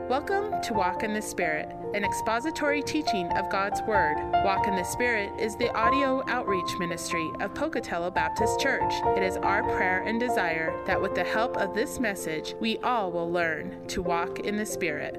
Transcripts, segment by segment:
Welcome to Walk in the Spirit, an expository teaching of God's Word. Walk in the Spirit is the audio outreach ministry of Pocatello Baptist Church. It is our prayer and desire that with the help of this message, we all will learn to walk in the Spirit.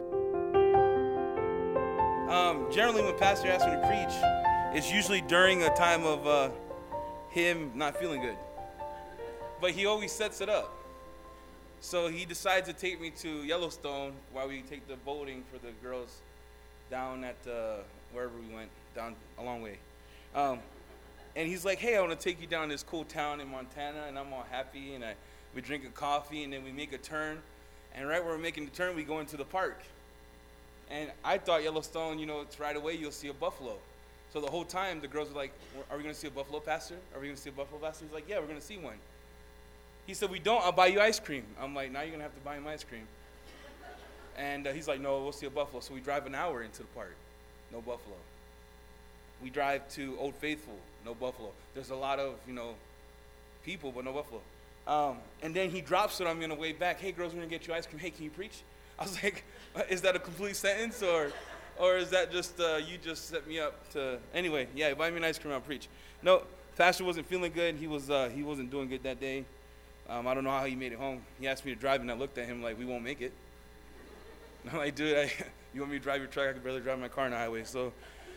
Generally, when Pastor asks me to preach, it's usually during a time of him not feeling good. But he always sets it up. So he decides to take me to Yellowstone while we take the boating for the girls down at wherever we went, down a long way. And he's like, hey, I want to take you down to this cool town in Montana. And I'm all happy, and we drink a coffee, and then we make a turn. And right where we're making the turn, we go into the park. And I thought Yellowstone, it's right away you'll see a buffalo. So the whole time the girls were like, are we going to see a buffalo, Pastor? Are we going to see a buffalo, Pastor? He's like, yeah, we're going to see one. He said, we don't, I'll buy you ice cream. I'm like, now you're going to have to buy him ice cream. And he's like, no, we'll see a buffalo. So we drive an hour into the park, no buffalo. We drive to Old Faithful, no buffalo. There's a lot of, people, but no buffalo. And then he drops it on me on the way back. Hey, girls, we're going to get you ice cream. Hey, can you preach? I was like, is that a complete sentence, or is that just, you just set me up to, anyway, yeah, buy me an ice cream, I'll preach. No, Pastor wasn't feeling good. He wasn't doing good that day. I don't know how he made it home. He asked me to drive, and I looked at him like, we won't make it. And I'm like, dude, you want me to drive your truck? I can barely drive my car on the highway. So,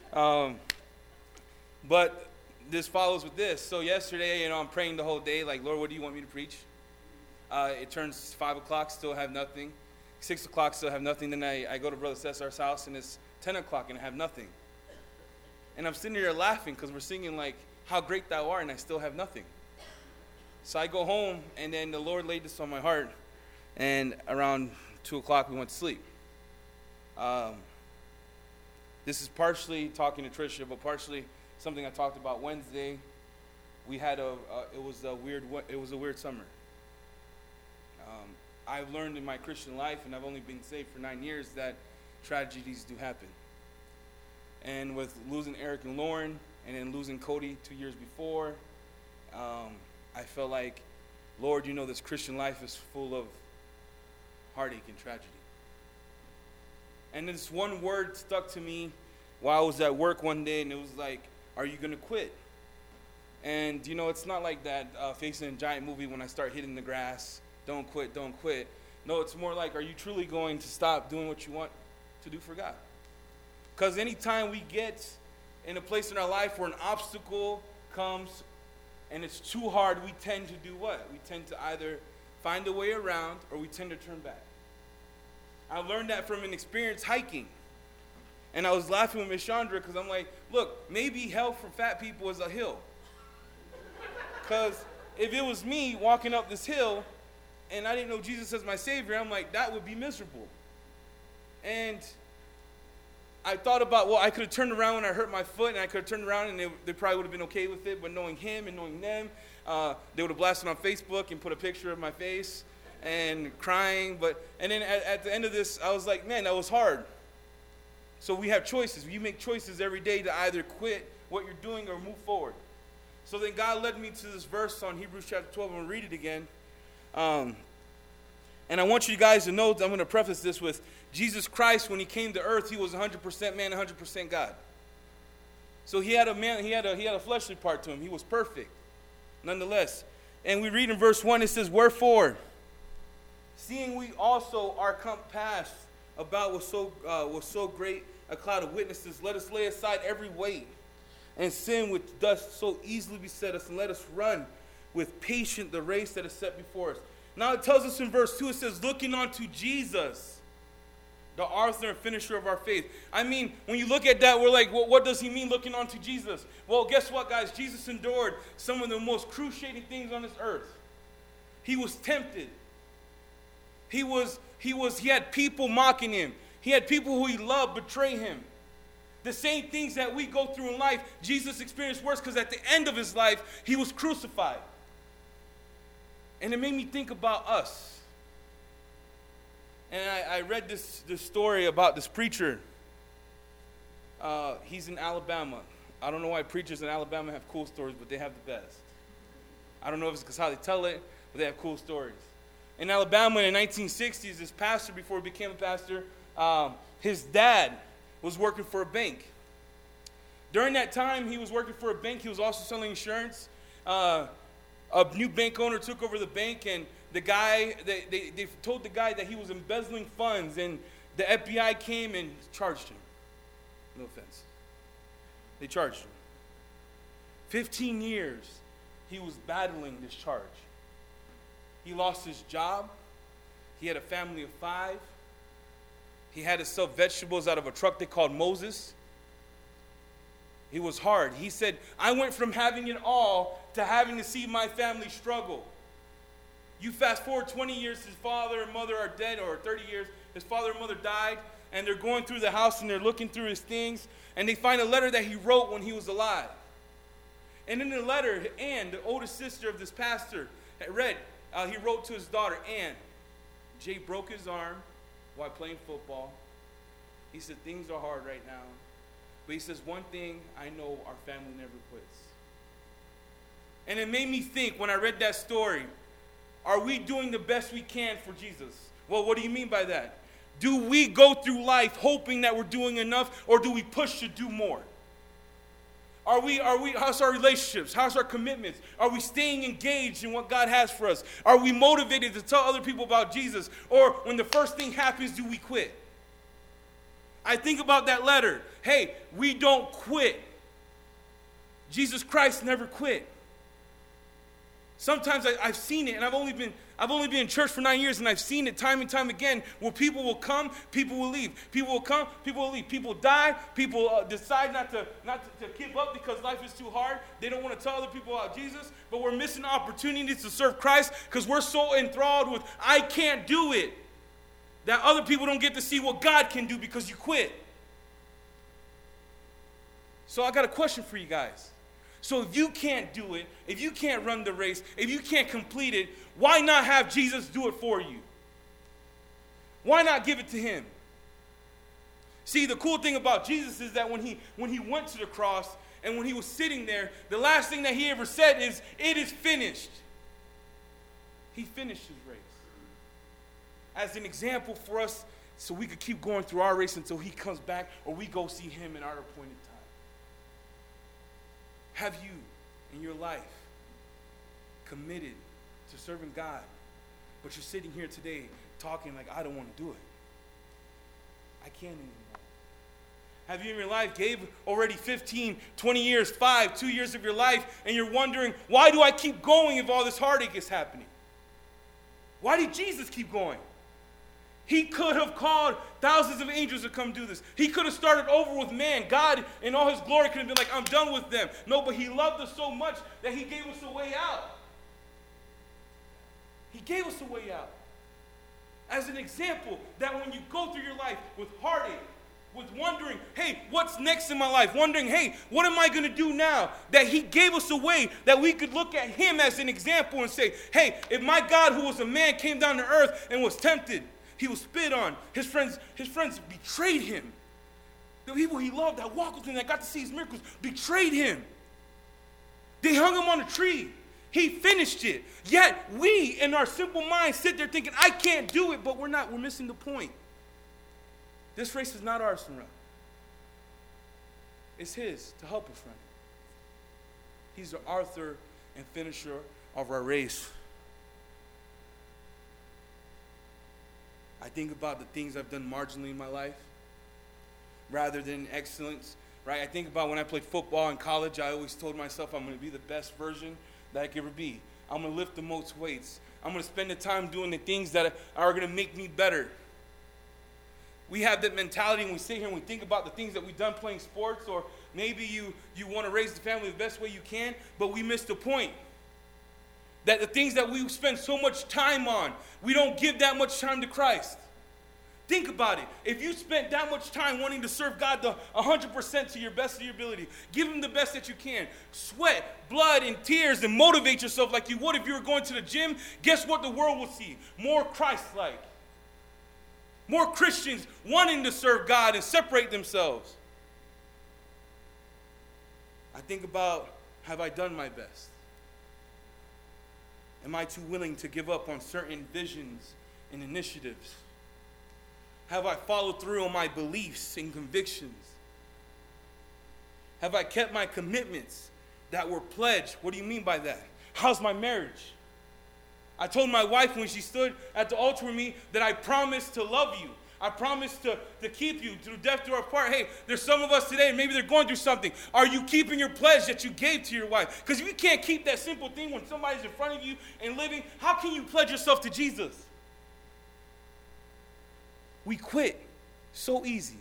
but this follows with this. So yesterday, I'm praying the whole day, like, Lord, what do you want me to preach? It turns 5 o'clock, still have nothing. 6 o'clock, still have nothing. Then I go to Brother Cesar's house, and it's 10 o'clock, and I have nothing. And I'm sitting here laughing because we're singing, like, how great thou art, and I still have nothing. So I go home, and then the Lord laid this on my heart, and around 2 o'clock we went to sleep. This is partially talking to Tricia, but partially something I talked about Wednesday. We had it was a weird summer. I've learned in my Christian life, and I've only been saved for 9 years, that tragedies do happen. And with losing Eric and Lauren, and then losing Cody 2 years before, I felt like, Lord, this Christian life is full of heartache and tragedy. And this one word stuck to me while I was at work one day, and it was like, are you going to quit? And, it's not like that Facing a Giant movie when I start hitting the grass, don't quit, don't quit. No, it's more like, are you truly going to stop doing what you want to do for God? Because anytime we get in a place in our life where an obstacle comes, and it's too hard, we tend to do what? We tend to either find a way around, or we tend to turn back. I learned that from an experience hiking. And I was laughing with Miss Chandra because I'm like, look, maybe hell for fat people is a hill. Because if it was me walking up this hill and I didn't know Jesus as my Savior, I'm like, that would be miserable. And I thought about, I could have turned around when I hurt my foot, and I could have turned around, and they probably would have been okay with it. But knowing him and knowing them, they would have blasted on Facebook and put a picture of my face and crying. And then at the end of this, I was like, man, that was hard. So we have choices. You make choices every day to either quit what you're doing or move forward. So then God led me to this verse on Hebrews chapter 12. I'm going to read it again. And I want you guys to know, I'm going to preface this with, Jesus Christ, when he came to earth, he was 100% man, 100% God. So he had a fleshly part to him. He was perfect, nonetheless. And we read in verse 1, it says, wherefore, seeing we also are compassed about with so great a cloud of witnesses, let us lay aside every weight and sin which doth so easily beset us, and let us run with patience the race that is set before us. Now it tells us in verse 2, it says, looking unto Jesus, the author and finisher of our faith. I mean, when you look at that, we're like, well, what does he mean looking unto Jesus? Well, guess what, guys? Jesus endured some of the most cruciating things on this earth. He was tempted. He had people mocking him. He had people who he loved betray him. The same things that we go through in life, Jesus experienced worse, because at the end of his life, he was crucified. And it made me think about us. And I read this story about this preacher. He's in Alabama. I don't know why preachers in Alabama have cool stories, but they have the best. I don't know if it's because how they tell it, but they have cool stories. In Alabama in the 1960s, this pastor, before he became a pastor, his dad was working for a bank. During that time he was working for a bank, he was also selling insurance. A new bank owner took over the bank, and the guy, they told the guy that he was embezzling funds, and the FBI came and charged him. No offense. They charged him. 15 years he was battling this charge. He lost his job. He had a family of 5. He had to sell vegetables out of a truck they called Moses. It was hard. He said, I went from having it all to having to see my family struggle. You fast forward 20 years, his father and mother are dead, or 30 years, his father and mother died, and they're going through the house and they're looking through his things, and they find a letter that he wrote when he was alive. And in the letter, Ann, the oldest sister of this pastor, had read, he wrote to his daughter, Ann, Jay broke his arm while playing football. He said, things are hard right now. But he says, one thing I know, our family never quits. And it made me think when I read that story, are we doing the best we can for Jesus? Well, what do you mean by that? Do we go through life hoping that we're doing enough, or do we push to do more? How's our relationships? How's our commitments? Are we staying engaged in what God has for us? Are we motivated to tell other people about Jesus? Or when the first thing happens, do we quit? I think about that letter. Hey, we don't quit. Jesus Christ never quit. Sometimes I've seen it, and I've only been in church for 9 years, and I've seen it time and time again, where people will come, people will leave. People will come, people will leave. People die. People decide not to keep up because life is too hard. They don't want to tell other people about Jesus, but we're missing opportunities to serve Christ because we're so enthralled with I can't do it that other people don't get to see what God can do because you quit. So I got a question for you guys. So if you can't do it, if you can't run the race, if you can't complete it, why not have Jesus do it for you? Why not give it to him? See, the cool thing about Jesus is that when he went to the cross and when he was sitting there, the last thing that he ever said is, it is finished. He finished his race. As an example for us, so we could keep going through our race until he comes back or we go see him in our appointed time. Have you, in your life, committed to serving God, but you're sitting here today talking like, I don't want to do it. I can't anymore. Have you in your life gave already 15, 20 years, 5, 2 years of your life, and you're wondering, why do I keep going if all this heartache is happening? Why did Jesus keep going? He could have called thousands of angels to come do this. He could have started over with man. God, in all his glory, could have been like, I'm done with them. No, but he loved us so much that he gave us a way out. He gave us a way out. As an example, that when you go through your life with heartache, with wondering, hey, what's next in my life? Wondering, hey, what am I going to do now? That he gave us a way that we could look at him as an example and say, hey, if my God, who was a man, came down to earth and was tempted, he was spit on. His friends betrayed him. The people he loved that walked with him, that got to see his miracles, betrayed him. They hung him on a tree. He finished it. Yet we, in our simple minds, sit there thinking, I can't do it, but we're not. We're missing the point. This race is not ours to run. It's his to help us run it. He's the author and finisher of our race. I think about the things I've done marginally in my life rather than excellence, right? I think about when I played football in college, I always told myself I'm going to be the best version that I could ever be. I'm going to lift the most weights. I'm going to spend the time doing the things that are going to make me better. We have that mentality and we sit here and we think about the things that we've done playing sports, or maybe you want to raise the family the best way you can, but we miss the point. That the things that we spend so much time on, we don't give that much time to Christ. Think about it. If you spent that much time wanting to serve God 100% to your best of your ability, give him the best that you can, sweat, blood, and tears, and motivate yourself like you would if you were going to the gym, guess what the world will see? More Christ-like. More Christians wanting to serve God and separate themselves. I think about, have I done my best? Am I too willing to give up on certain visions and initiatives? Have I followed through on my beliefs and convictions? Have I kept my commitments that were pledged? What do you mean by that? How's my marriage? I told my wife when she stood at the altar with me that I promised to love you. I promise to keep you through death do our part. Hey, there's some of us today, maybe they're going through something. Are you keeping your pledge that you gave to your wife? Because if you can't keep that simple thing when somebody's in front of you and living, how can you pledge yourself to Jesus? We quit so easy.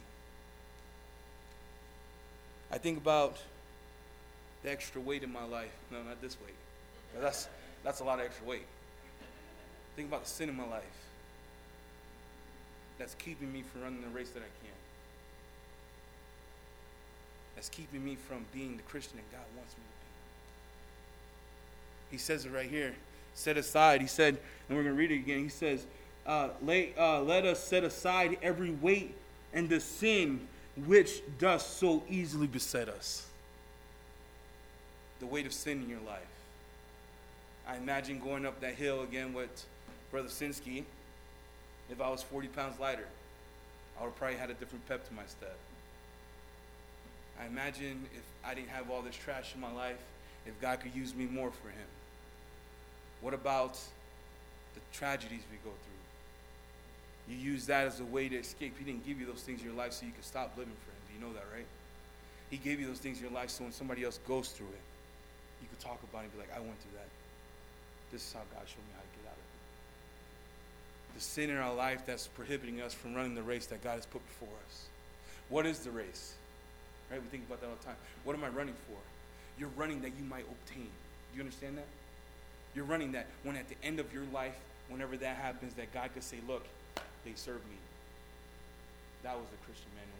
I think about the extra weight in my life. No, not this weight. That's a lot of extra weight. Think about the sin in my life that's keeping me from running the race that I can. That's keeping me from being the Christian that God wants me to be. He says it right here. Set aside. He said, and we're going to read it again. He says, let us set aside every weight and the sin which does so easily beset us. The weight of sin in your life. I imagine going up that hill again with Brother Sinsky. If I was 40 pounds lighter, I would have probably had a different pep to my step. I imagine if I didn't have all this trash in my life, if God could use me more for him. What about the tragedies we go through? You use that as a way to escape. He didn't give you those things in your life so you could stop living for him. Do you know that, right? He gave you those things in your life so when somebody else goes through it, you could talk about it and be like, I went through that. This is how God showed me how to get out of it. The sin in our life that's prohibiting us from running the race that God has put before us. What is the race? Right? We think about that all the time. What am I running for? You're running that you might obtain. Do you understand that? You're running that when at the end of your life, whenever that happens, that God could say, look, they served me. That was a Christian man and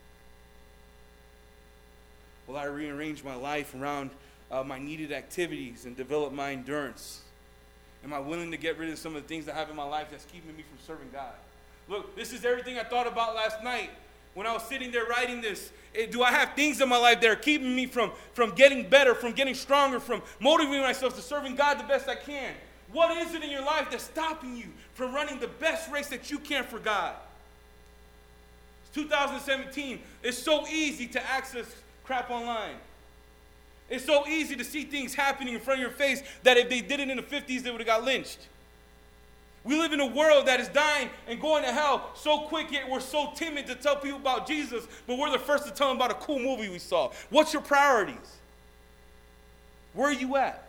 woman. Will I rearrange my life around my needed activities and develop my endurance? Am I willing to get rid of some of the things I have in my life that's keeping me from serving God? Look, this is everything I thought about last night when I was sitting there writing this. Do I have things in my life that are keeping me from getting better, from getting stronger, from motivating myself to serving God the best I can? What is it in your life that's stopping you from running the best race that you can for God? It's 2017. It's so easy to access crap online. It's so easy to see things happening in front of your face that if they did it in the 50s, they would have got lynched. We live in a world that is dying and going to hell so quick, yet we're so timid to tell people about Jesus, but we're the first to tell them about a cool movie we saw. What's your priorities? Where are you at?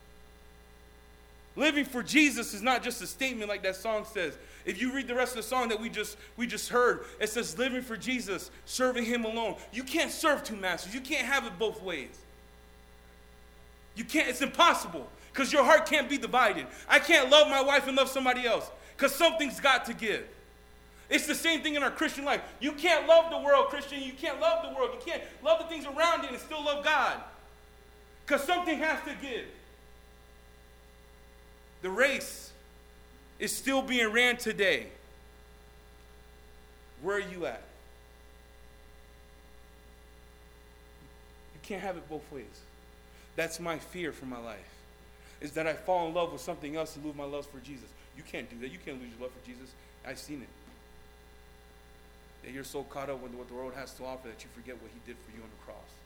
Living for Jesus is not just a statement like that song says. If you read the rest of the song that we just heard, it says living for Jesus, serving him alone. You can't serve two masters. You can't have it both ways. You can't, it's impossible, because your heart can't be divided. I can't love my wife and love somebody else, because something's got to give. It's the same thing in our Christian life. You can't love the world, Christian. You can't love the world. You can't love the things around you and still love God, because something has to give. The race is still being ran today. Where are you at? You can't have it both ways. That's my fear for my life, is that I fall in love with something else and lose my love for Jesus. You can't do that. You can't lose your love for Jesus. I've seen it. That you're so caught up with what the world has to offer that you forget what he did for you on the cross.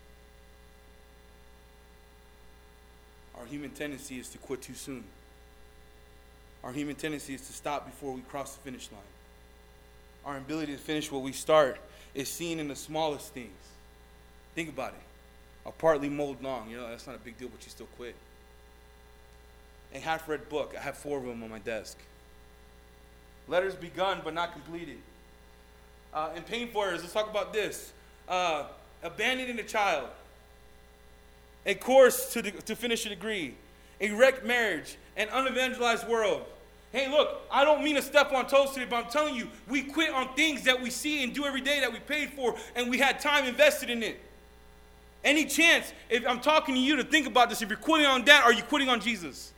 Our human tendency is to quit too soon. Our human tendency is to stop before we cross the finish line. Our ability to finish what we start is seen in the smallest things. Think about it. A partly mowed lawn, that's not a big deal, but you still quit. A half-read book, I have 4 of them on my desk. Letters begun but not completed. And paying for it, let's talk about this. Abandoning a child. A course to finish a degree. A wrecked marriage. An unevangelized world. Hey, look, I don't mean to step on toes today, but I'm telling you, we quit on things that we see and do every day that we paid for, and we had time invested in it. Any chance, if I'm talking to you to think about this, if you're quitting on that, are you quitting on Jesus?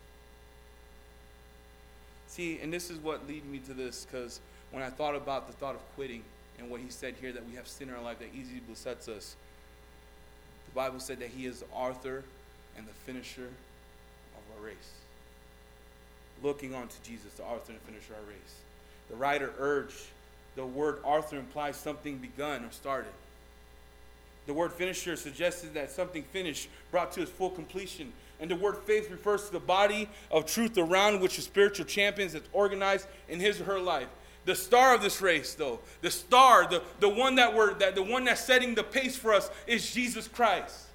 See, and this is what led me to this, because when I thought about the thought of quitting and what he said here, that we have sin in our life that easily besets us, the Bible said that he is the author and the finisher of our race. Looking on to Jesus, the author and finisher of our race. The writer urged The word author implies something begun or started. The word finisher suggests that something finished, brought to its full completion. And the word faith refers to the body of truth around which the spiritual champions that's organized in his or her life. The star of this race, though, the star, the one the one that's setting the pace for us is Jesus Christ.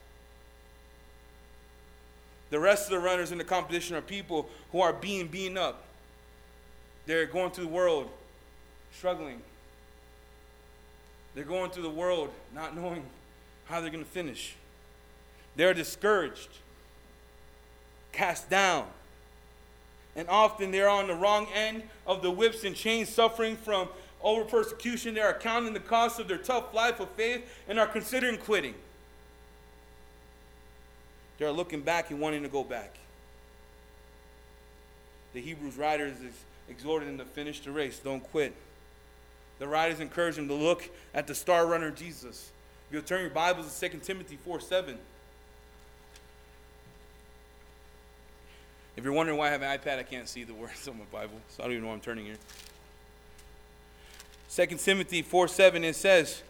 The rest of the runners in the competition are people who are being beaten up. They're going through the world struggling. They're going through the world not knowing how they're going to finish. They're discouraged, cast down, and often they're on the wrong end of the whips and chains, suffering from over persecution. They are counting the cost of their tough life of faith and are considering quitting. They're looking back and wanting to go back. The Hebrews writers exhorted them to finish the race, don't quit. The writers encourage them to look at the star runner Jesus. If you'll turn your Bibles to 2 Timothy 4:7. If you're wondering why I have an iPad, I can't see the words on my Bible, so I don't even know why I'm turning here. 2 Timothy 4:7, it says,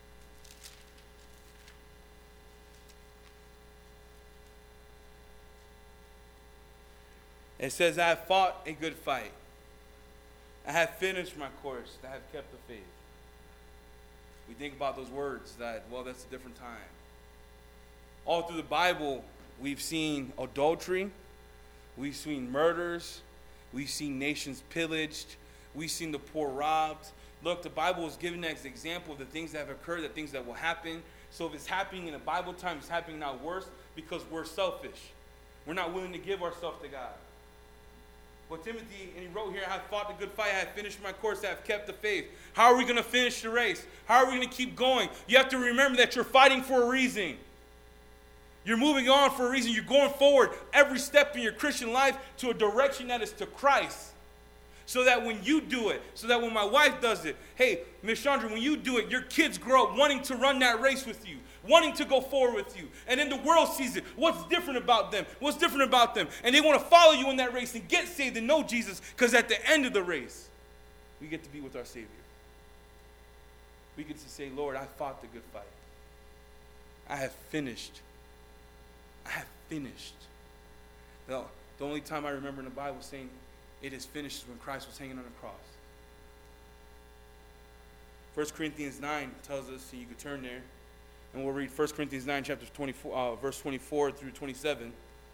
I have fought a good fight. I have finished my course. I have kept the faith. We think about those words that, well, that's a different time. All through the Bible, we've seen adultery. We've seen murders. We've seen nations pillaged. We've seen the poor robbed. Look, the Bible is giving us an example of the things that have occurred, the things that will happen. So if it's happening in a Bible time, it's happening now worse because we're selfish. We're not willing to give ourselves to God. But Timothy, and he wrote here, I have fought the good fight, I have finished my course, I have kept the faith. How are we going to finish the race? How are we going to keep going? You have to remember that you're fighting for a reason. You're moving on for a reason. You're going forward every step in your Christian life to a direction that is to Christ. So that when you do it, so that when my wife does it, hey, Miss Chandra, when you do it, your kids grow up wanting to run that race with you, wanting to go forward with you. And then the world sees it. What's different about them? What's different about them? And they want to follow you in that race and get saved and know Jesus, because at the end of the race, we get to be with our Savior. We get to say, Lord, I fought the good fight. I have finished. I have finished. The only time I remember in the Bible saying it is finished is when Christ was hanging on the cross. 1 Corinthians 9 tells us, and you can turn there, and we'll read 1 Corinthians 9, chapter 24, verse 24 through 27.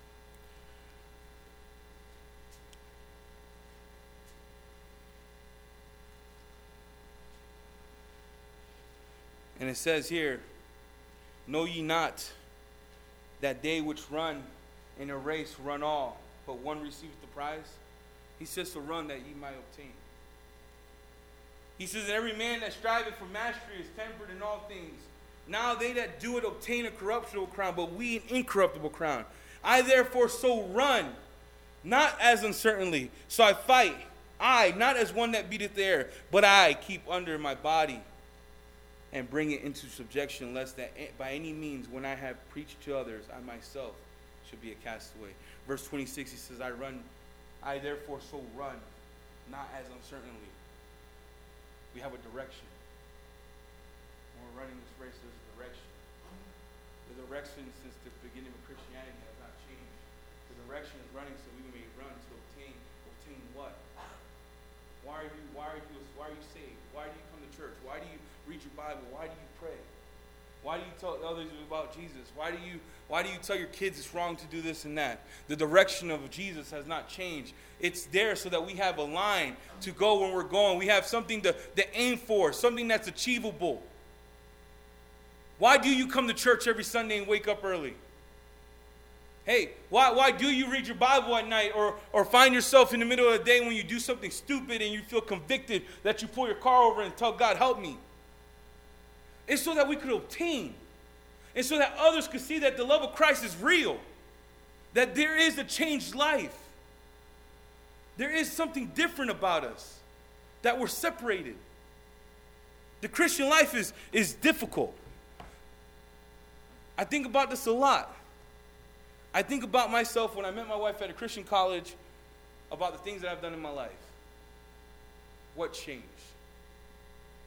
And it says here, know ye not that they which run in a race run all, but one receiveth the prize? He says to run that ye might obtain. He says that every man that striveth for mastery is tempered in all things. Now they that do it obtain a corruptible crown, but we an incorruptible crown. I therefore so run, not as uncertainly. So I fight, I, not as one that beateth the air, but I keep under my body and bring it into subjection, lest that by any means, when I have preached to others, I myself should be a castaway. Verse 26, he says, I therefore so run, not as uncertainly. We have a direction. When we're running this race, there's a direction. The direction since the beginning of Christianity has not changed. The direction is running so we may run to obtain what? Why are you saved? Why do you come to church? Why do you read your Bible? Why do you pray? Why do you tell others about Jesus? Why do you tell your kids it's wrong to do this and that? The direction of Jesus has not changed. It's there so that we have a line to go when we're going. We have something to aim for, something that's achievable. Why do you come to church every Sunday and wake up early? Hey, why do you read your Bible at night or find yourself in the middle of the day when you do something stupid and you feel convicted that you pull your car over and tell God, help me? It's so that we could obtain. And so that others could see that the love of Christ is real. That there is a changed life. There is something different about us. That we're separated. The Christian life is difficult. I think about this a lot. I think about myself when I met my wife at a Christian college about the things that I've done in my life. What changed?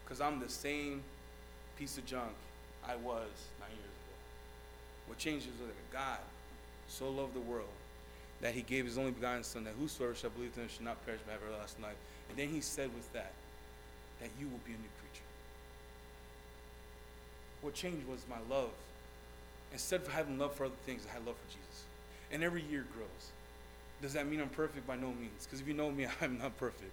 Because I'm the same piece of junk I was 9 years ago. What changes is that God so loved the world that he gave his only begotten Son, that whosoever shall believe in him shall not perish but have everlasting life. And then he said with that you will be a new creature. What changed was my love. Instead of having love for other things, I had love for Jesus. And every year it grows. Does that mean I'm perfect? By no means. Because if you know me, I'm not perfect.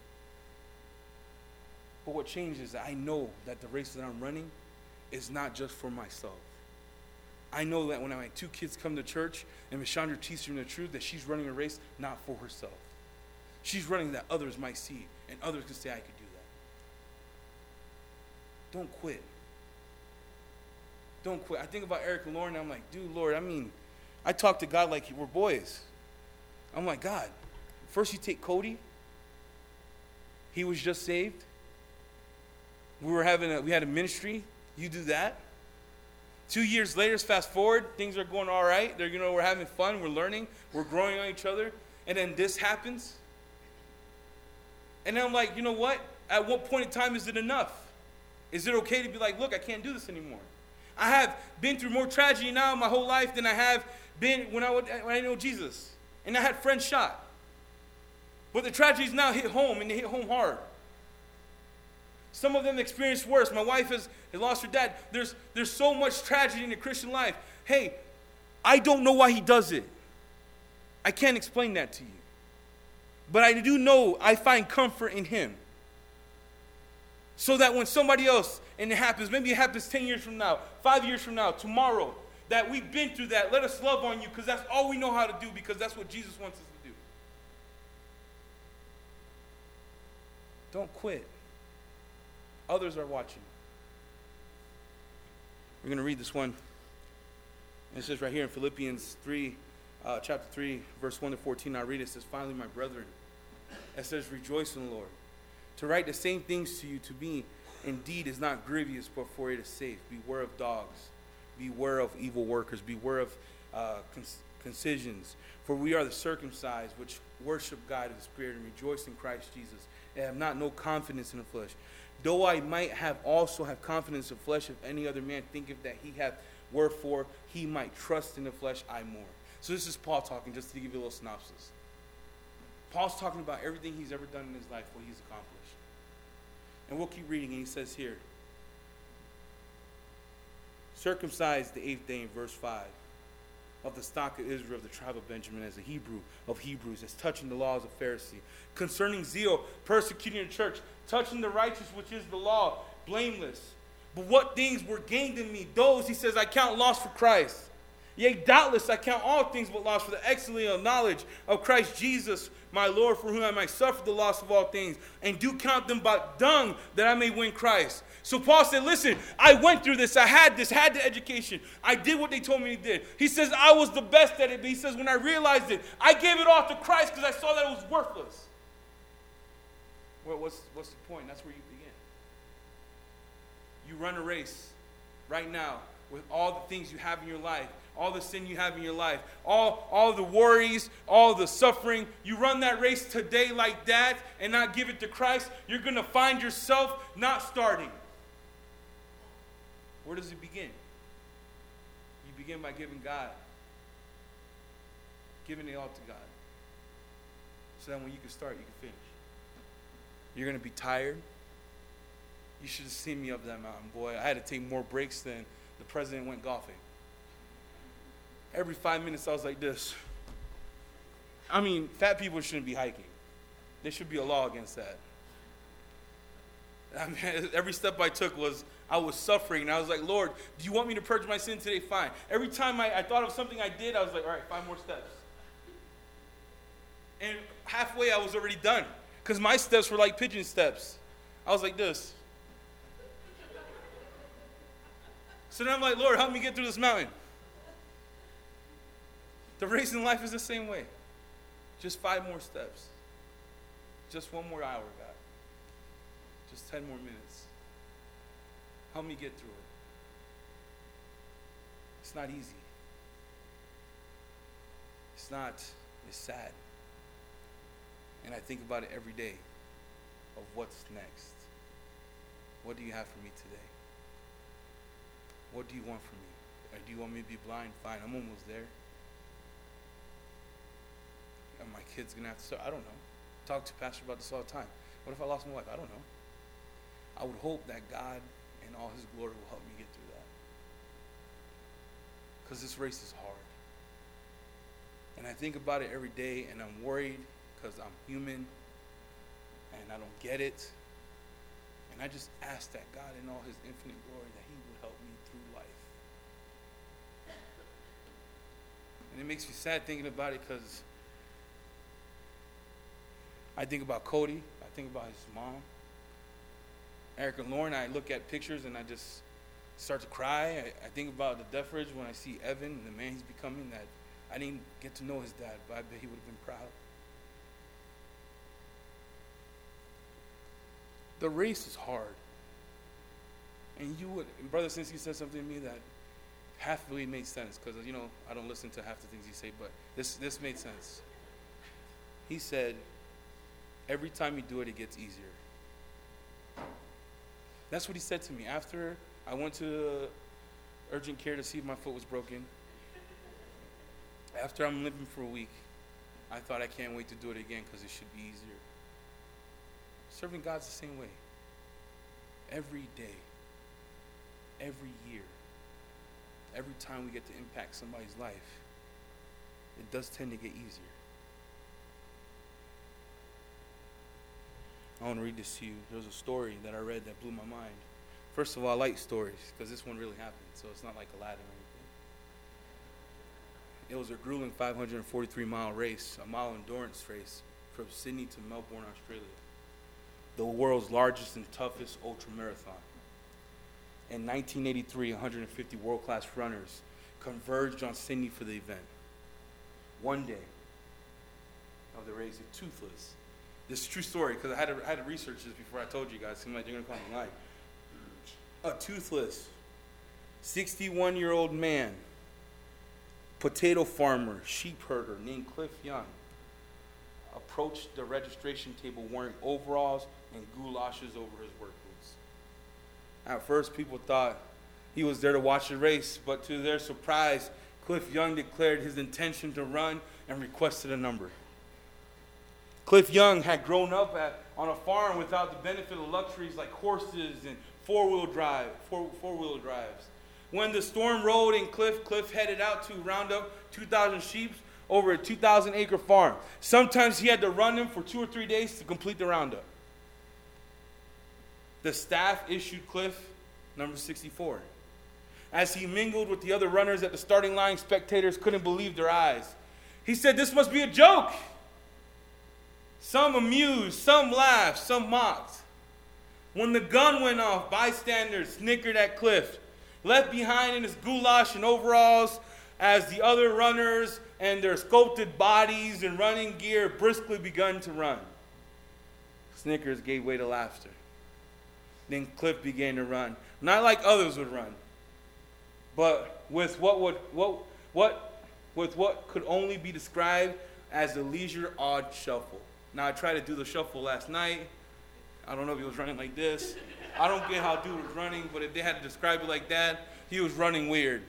But what changed is that I know that the race that I'm running is not just for myself. I know that when my 2 kids come to church and Ms. Chandra teaches them the truth, that she's running a race not for herself. She's running that others might see and others can say, I could do that. Don't quit. Don't quit. I think about Eric and Lauren and I'm like, dude, Lord, I talk to God like we're boys. I'm like, God, first you take Cody. He was just saved. We had a ministry. You do that. 2 years later, fast forward, things are going all right. We're having fun, we're learning, we're growing on each other. And then this happens. And then I'm like, you know what? At what point in time is it enough? Is it okay to be like, look, I can't do this anymore? I have been through more tragedy now in my whole life than I have been when I know Jesus. And I had friends shot. But the tragedies now hit home, and they hit home hard. Some of them experienced worse. My wife has lost her dad. There's so much tragedy in the Christian life. Hey, I don't know why he does it. I can't explain that to you. But I do know I find comfort in him. So that when somebody else, and it happens, maybe it happens 10 years from now, 5 years from now, tomorrow, that we've been through that, let us love on you because that's all we know how to do, because that's what Jesus wants us to do. Don't quit. Others are watching. We're going to read this one. It says right here in Philippians 3, chapter 3, verse 1 to 14. I'll read it. It says, finally, my brethren, it says, rejoice in the Lord. To write the same things to you, to me, indeed, is not grievous, but for it is safe. Beware of dogs. Beware of evil workers. Beware of concisions. For we are the circumcised, which worship God in the Spirit and rejoice in Christ Jesus, and have not no confidence in the flesh. Though I might also have confidence in flesh, if any other man thinketh that he hath wherefore he might trust in the flesh, I more. So this is Paul talking, just to give you a little synopsis. Paul's talking about everything he's ever done in his life, what he's accomplished. And we'll keep reading, and he says here, circumcised the 8th day in verse 5, of the stock of Israel, of the tribe of Benjamin, as a Hebrew of Hebrews, as touching the laws of Pharisee, concerning zeal, persecuting the church, touching the righteous, which is the law, blameless. But what things were gained in me, those, he says, I count loss for Christ. Yea, doubtless I count all things but loss for the excellency of knowledge of Christ Jesus, my Lord, for whom I might suffer the loss of all things, and do count them but dung, that I may win Christ. So Paul said, listen, I went through this, had the education, I did what they told me to do. He says, I was the best at it, but he says, when I realized it, I gave it all to Christ because I saw that it was worthless. Well, what's the point? That's where you begin. You run a race right now with all the things you have in your life, all the sin you have in your life, all the worries, all the suffering. You run that race today like that and not give it to Christ, you're going to find yourself not starting. Where does it begin? You begin by giving it all to God. So that when you can start, you can finish. You're going to be tired. You should have seen me up that mountain, boy. I had to take more breaks than the president went golfing. Every 5 minutes, I was like this. I mean, fat people shouldn't be hiking. There should be a law against that. I mean, every step I took I was suffering. And I was like, Lord, do you want me to purge my sin today? Fine. Every time I thought of something I did, I was like, all right, 5 more steps. And halfway, I was already done. Because my steps were like pigeon steps. I was like this. So then I'm like, Lord, help me get through this mountain. The race in life is the same way. Just 5 more steps. Just 1 more hour, God. Just 10 more minutes. Help me get through it. It's not easy. It's sad. And I think about it every day of what's next. what do you have for me today? What do you want from me? Or do you want me to be blind? Fine, I'm almost there. Are my kids going to have to start? I don't know. Talk to Pastor about this all the time. What if I lost my wife? I don't know. I would hope that God and all his glory will help me get through that. Because this race is hard. And I think about it every day, and I'm worried because I'm human and I don't get it. And I just ask that God in all his infinite glory that he would help me through life. And it makes me sad thinking about it because I think about Cody. I think about his mom. Eric and Lauren, I look at pictures and I just start to cry. I think about the Death Ridge when I see Evan and the man he's becoming, that I didn't get to know his dad, but I bet he would have been proud. The race is hard. And Brother Sinski said something to me that half really made sense, because, I don't listen to half the things he say, but this made sense. He said, every time you do it, it gets easier. That's what he said to me. After I went to urgent care to see if my foot was broken, after I'm limping for a week, I thought I can't wait to do it again because it should be easier. Serving God's the same way. Every day, every year, every time we get to impact somebody's life, it does tend to get easier. I want to read this to you. There was a story that I read that blew my mind. First of all, I like stories because this one really happened, so it's not like Aladdin or anything. It was a grueling 543-mile race, a mile endurance race from Sydney to Melbourne, Australia. The world's largest and toughest ultramarathon. In 1983, 150 world-class runners converged on Sydney for the event. One day of the race, a toothless. This is a true story because I had to research this before I told you guys. It seemed like you're going to call me lying. A toothless, 61-year-old man, potato farmer, sheep herder named Cliff Young, approached the registration table wearing overalls and goulashes over his work boots. At first, people thought he was there to watch the race, but to their surprise, Cliff Young declared his intention to run and requested a number. Cliff Young had grown up on a farm without the benefit of luxuries like horses and four-wheel drives. When the storm rolled and Cliff headed out to round up 2,000 sheep over a 2,000-acre farm. Sometimes he had to run them for 2 or 3 days to complete the roundup. The staff issued Cliff number 64. As he mingled with the other runners at the starting line, spectators couldn't believe their eyes. He said, "This must be a joke." Some amused, some laughed, some mocked. When the gun went off, bystanders snickered at Cliff, left behind in his goulash and overalls, as the other runners and their sculpted bodies and running gear briskly begun to run. Snickers gave way to laughter. Then Cliff began to run, not like others would run, but with what could only be described as a leisure odd shuffle. Now, I tried to do the shuffle last night. I don't know if he was running like this. I don't get how dude was running, but if they had to describe it like that, he was running weird.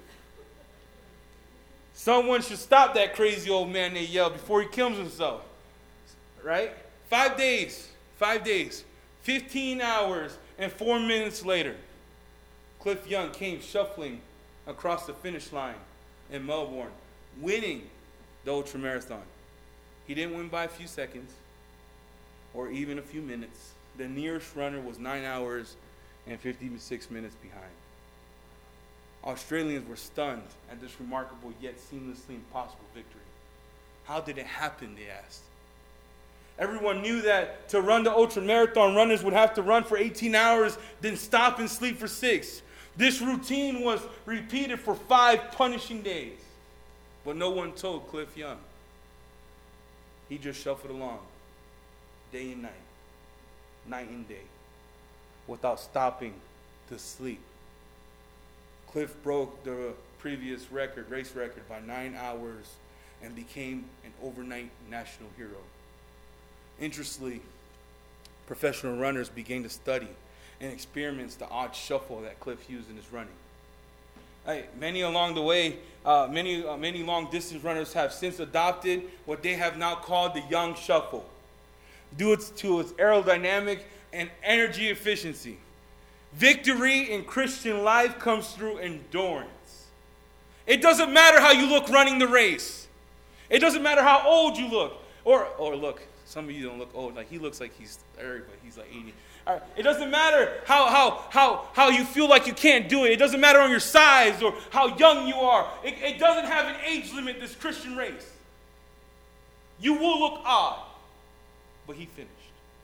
Someone should stop that crazy old man, they yelled, before he kills himself. Right? 5 days. 15 hours and 4 minutes later, Cliff Young came shuffling across the finish line in Melbourne, winning the ultramarathon. He didn't win by a few seconds or even a few minutes. The nearest runner was 9 hours and 56 minutes behind. Australians were stunned at this remarkable yet seamlessly impossible victory. How did it happen, they asked. Everyone knew that to run the ultramarathon, runners would have to run for 18 hours, then stop and sleep for 6. This routine was repeated for 5 punishing days. But no one told Cliff Young. He just shuffled along, day and night and day, without stopping to sleep. Cliff broke the previous race record by 9 hours and became an overnight national hero. Interestingly, professional runners began to study and experiments the odd shuffle that Cliff Hughes is running. Many along the way, many long-distance runners have since adopted what they have now called the young shuffle, due to its aerodynamic and energy efficiency. Victory in Christian life comes through endurance. It doesn't matter how you look running the race. It doesn't matter how old you look. Or look, some of you don't look old. Like he looks like he's 30, but he's like 80. All right. It doesn't matter how you feel like you can't do it. It doesn't matter on your size or how young you are. It doesn't have an age limit, this Christian race. You will look odd, but he finished.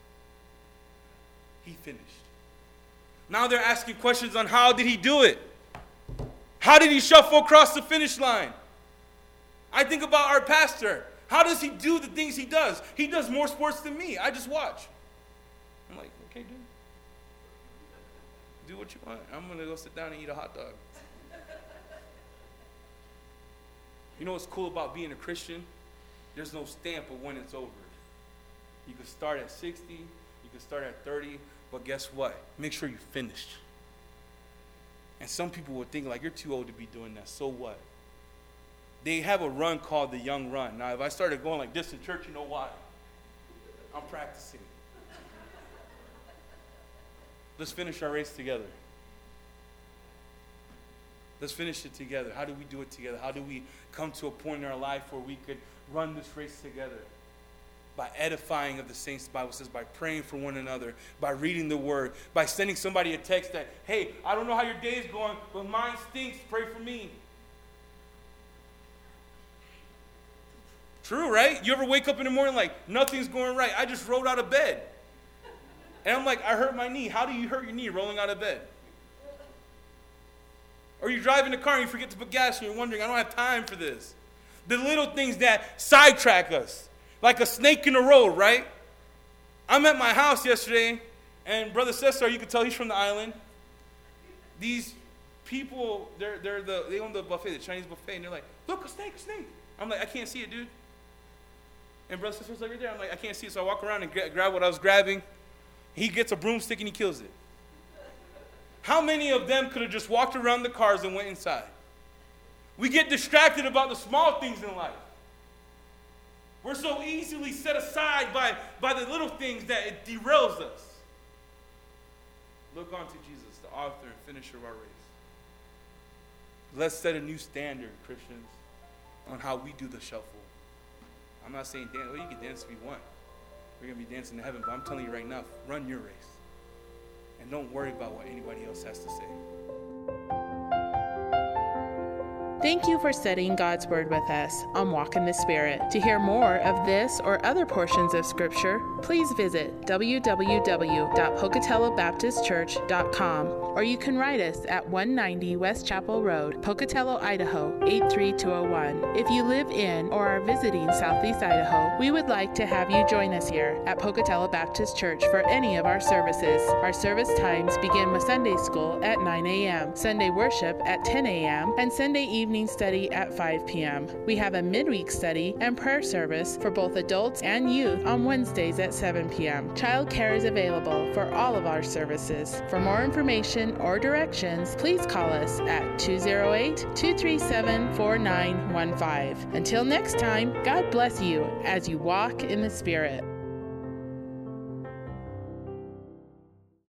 He finished. Now they're asking questions on how did he do it? How did he shuffle across the finish line? I think about our pastor. How does he do the things he does? He does more sports than me. I just watch. I'm like, okay, dude. Do what you want. I'm going to go sit down and eat a hot dog. You know what's cool about being a Christian? There's no stamp of when it's over. You can start at 60, you can start at 30, but guess what? Make sure you finish. And some people would think like, you're too old to be doing that. So what? They have a run called the Young Run. Now, if I started going like this in church, you know why? I'm practicing. Let's finish our race together. Let's finish it together. How do we do it together? How do we come to a point in our life where we could run this race together? By edifying of the saints, the Bible says, by praying for one another, by reading the word, by sending somebody a text that, hey, I don't know how your day is going, but mine stinks, pray for me. True, right? You ever wake up in the morning like, nothing's going right. I just rolled out of bed. And I'm like, I hurt my knee. How do you hurt your knee rolling out of bed? Or you drive in the car and you forget to put gas and you're wondering, I don't have time for this. The little things that sidetrack us. Like a snake in the road, right? I'm at my house yesterday, and Brother Cesar, you can tell he's from the island. These people, they own the buffet, the Chinese buffet, and they're like, look, a snake. I'm like, I can't see it, dude. And Brother Cesar's like right there. I'm like, I can't see it, so I walk around and grab what I was grabbing. He gets a broomstick and he kills it. How many of them could have just walked around the cars and went inside? We get distracted about the small things in life. We're so easily set aside by the little things that it derails us. Look unto Jesus, the author and finisher of our race. Let's set a new standard, Christians, on how we do the shuffle. I'm not saying dance. Well, you can dance if you want. We're going to be dancing to heaven, but I'm telling you right now, run your race. And don't worry about what anybody else has to say. Thank you for studying God's Word with us on Walk in the Spirit. To hear more of this or other portions of Scripture, please visit www.pocatellobaptistchurch.com, or you can write us at 190 West Chapel Road, Pocatello, Idaho, 83201. If you live in or are visiting Southeast Idaho, we would like to have you join us here at Pocatello Baptist Church for any of our services. Our service times begin with Sunday school at 9 a.m., Sunday worship at 10 a.m., and Sunday evening study at 5 p.m. We have a midweek study and prayer service for both adults and youth on Wednesdays at 7 p.m. Child care is available for all of our services. For more information or directions, please call us at 208-237-4915. Until next time, God bless you as you walk in the Spirit.